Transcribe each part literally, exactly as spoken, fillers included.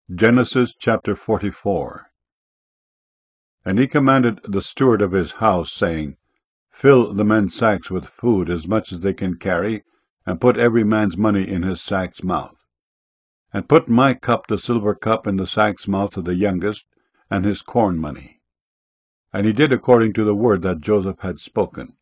Genesis chapter forty-four. And he commanded the steward of his house, saying, Fill the men's sacks with food, as much as they can carry, and put every man's money in his sack's mouth. And put my cup, the silver cup, in the sack's mouth of the youngest, and his corn money. And he did according to the word that Joseph had spoken.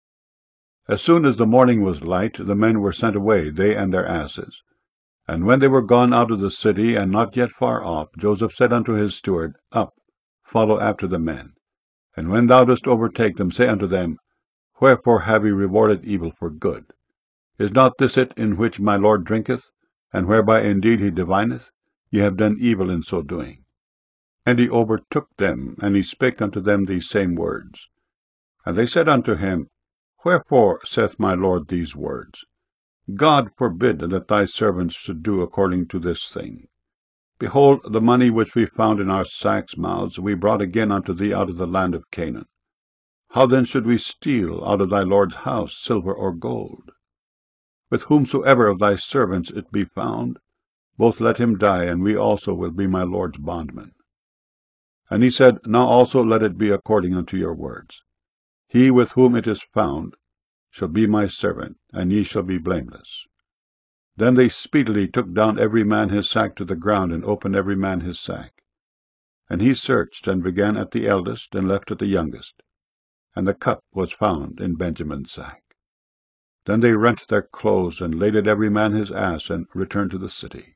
As soon as the morning was light, the men were sent away, they and their asses. And when they were gone out of the city, and not yet far off, Joseph said unto his steward, Up, follow after the men. And when thou dost overtake them, say unto them, Wherefore have ye rewarded evil for good? Is not this it in which my Lord drinketh, and whereby indeed he divineth? Ye have done evil in so doing. And he overtook them, and he spake unto them these same words. And they said unto him, Wherefore saith my Lord these words? God forbid that thy servants should do according to this thing. Behold, the money which we found in our sacks' mouths we brought again unto thee out of the land of Canaan. How then should we steal out of thy Lord's house silver or gold? With whomsoever of thy servants it be found, both let him die, and we also will be my Lord's bondmen. And he said, Now also let it be according unto your words. He with whom it is found shall be my servant, and ye shall be blameless. Then they speedily took down every man his sack to the ground, and opened every man his sack. And he searched, and began at the eldest, and left at the youngest. And the cup was found in Benjamin's sack. Then they rent their clothes, and laded every man his ass, and returned to the city.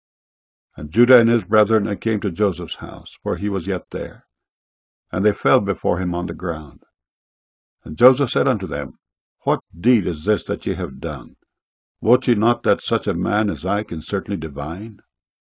And Judah and his brethren came to Joseph's house, for he was yet there. And they fell before him on the ground. And Joseph said unto them, What deed is this that ye have done? Wot ye not that such a man as I can certainly divine?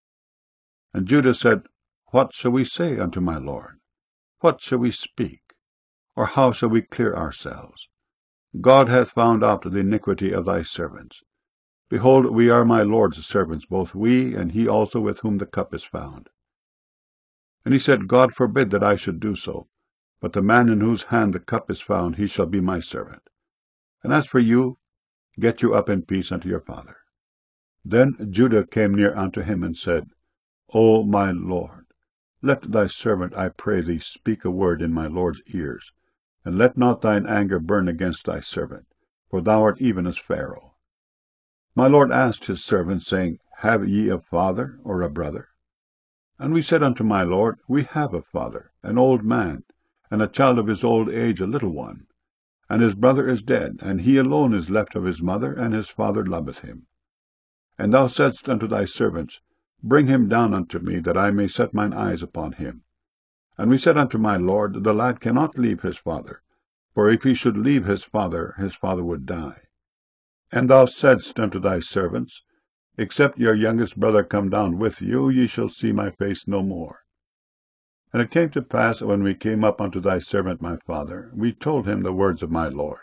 And Judah said, What shall we say unto my Lord? What shall we speak? Or how shall we clear ourselves? God hath found out the iniquity of thy servants. Behold, we are my Lord's servants, both we, and he also with whom the cup is found. And he said, God forbid that I should do so, but the man in whose hand the cup is found, he shall be my servant. And as for you, get you up in peace unto your father. Then Judah came near unto him, and said, O my Lord, let thy servant, I pray thee, speak a word in my Lord's ears, and let not thine anger burn against thy servant, for thou art even as Pharaoh. My Lord asked his servants, saying, Have ye a father or a brother? And we said unto my Lord, We have a father, an old man, and a child of his old age, a little one. And his brother is dead, and he alone is left of his mother, and his father loveth him. And thou saidst unto thy servants, Bring him down unto me, that I may set mine eyes upon him. And we said unto my Lord, The lad cannot leave his father, for if he should leave his father, his father would die. And thou saidst unto thy servants, Except your youngest brother come down with you, ye shall see my face no more. And it came to pass, when we came up unto thy servant my father, we told him the words of my Lord.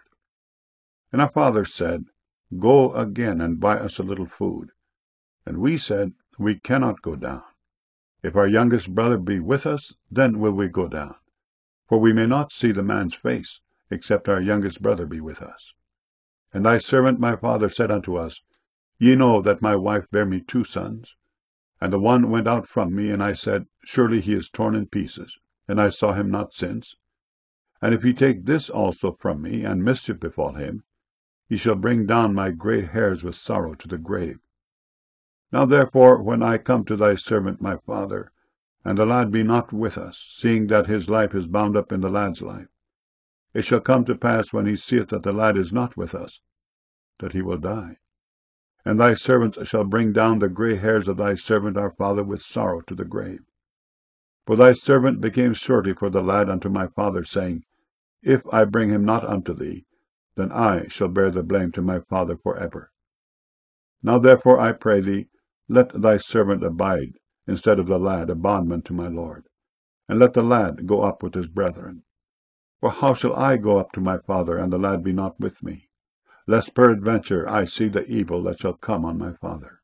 And our father said, Go again, and buy us a little food. And we said, We cannot go down. If our youngest brother be with us, then will we go down. For we may not see the man's face, except our youngest brother be with us. And thy servant my father said unto us, Ye know that my wife bare me two sons. And the one went out from me, and I said, Surely he is torn in pieces, and I saw him not since. And if he take this also from me, and mischief befall him, he shall bring down my grey hairs with sorrow to the grave. Now therefore, when I come to thy servant my father, and the lad be not with us, seeing that his life is bound up in the lad's life, it shall come to pass, when he seeth that the lad is not with us, that he will die. And thy servants shall bring down the grey hairs of thy servant our father with sorrow to the grave. For thy servant became surety for the lad unto my father, saying, If I bring him not unto thee, then I shall bear the blame to my father for ever. Now therefore I pray thee, let thy servant abide, instead of the lad, a bondman to my Lord, and let the lad go up with his brethren. For how shall I go up to my father, and the lad be not with me? Lest peradventure I see the evil that shall come on my father.